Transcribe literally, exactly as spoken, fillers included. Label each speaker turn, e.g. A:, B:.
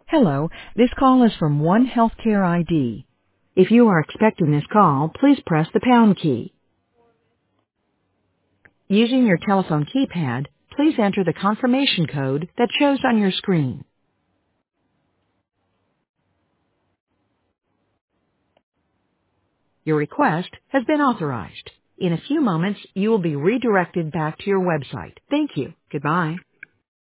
A: Hello, this call is from One Healthcare I D. If you are expecting this call, please press the pound key. Using your telephone keypad, please enter the confirmation code that shows on your screen. Your request has been authorized. In a few moments, you will be redirected back to your website. Thank you. Goodbye.